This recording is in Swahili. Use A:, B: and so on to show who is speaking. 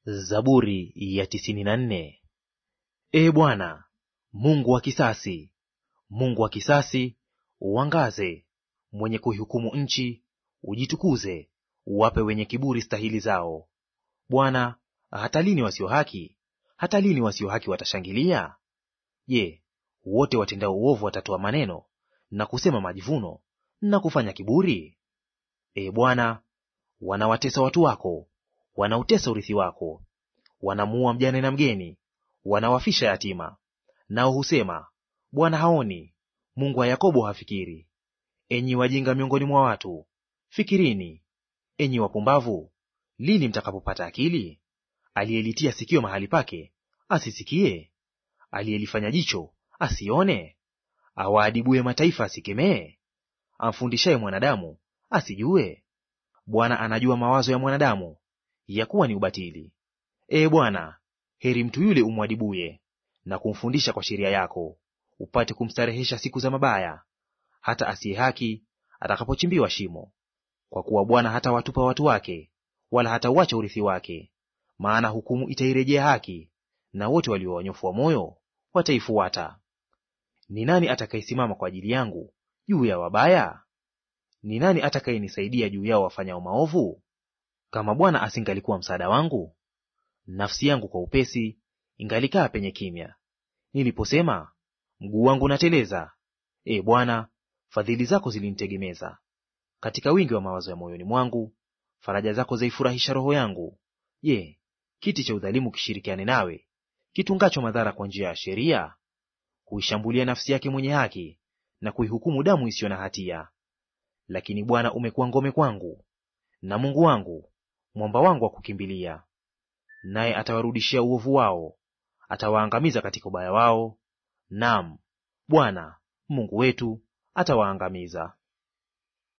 A: Zaburi ya 94. Ee Bwana, Mungu wa kisasi, Mungu wa kisasi, uangaze. Mwenye kuihukumu nchi, ujitukuze, uwape wenye kiburi stahili zao. Bwana, hata lini wasio haki, hata lini wasio haki watashangilia? Je, wote watendao uovu watatoa maneno na kusema majivuno na kufanya kiburi? Ee Bwana, wanawatesa watu wako, wanautesa urithi wako. Wanamuua mjane na mgeni, wanawafisha yatima. Nao husema, Bwana haoni, Mungu wa Yakobo hafikiri. Enyi wajinga miongoni mwa watu, fikirini. Enyi wapumbavu, lini mtakapopata akili? Aliyelitia sikio mahali pake asisikie? Aliyelifanya jicho asione? Awaadibuye mataifa asikemee? Amfundishaye mwanadamu asijue? Bwana anajua mawazo ya mwanadamu, ya kuwa ni ubatili. Ee Bwana, heri mtu yule umwadibuye na kumfundisha kwa sheria yako, upate kumstarehesha siku za mabaya, hata asiye haki atakapochimbiwa shimo. Kwa kuwa Bwana hatawatupa watu wake, wala hatauacha urithi wake. Maana hukumu itairejea haki, na wote walio wanyofu wa moyo wataifuata. Ni nani atakayesimama kwa ajili yangu juu ya wabaya? Ni nani atakayenisaidia juu yao wafanyao maovu? Kama Bwana asingalikuwa msaada wangu, nafsi yangu kwa upesi ingalikaa penye kimya. Niliposema, mguu wangu nateleza, Ee Bwana, fadhili zako zilinitegemeza. Katika wingi wa mawazo ya moyoni mwangu, faraja zako zaifurahisha roho yangu. Je, kiti cha udhalimu kishirikiane nawe, kitungacho madhara kwa njia ya sheria? Huishambulia nafsi yake mwenye haki, na kuihukumu damu isiyo na hatia. Lakini Bwana umekuwa ngome kwangu, na Mungu wangu, mwamba wangu wa kukimbilia. Naye atawarudishia uovu wao, atawaangamiza katika ubaya wao. Naam, Bwana Mungu wetu atawaangamiza.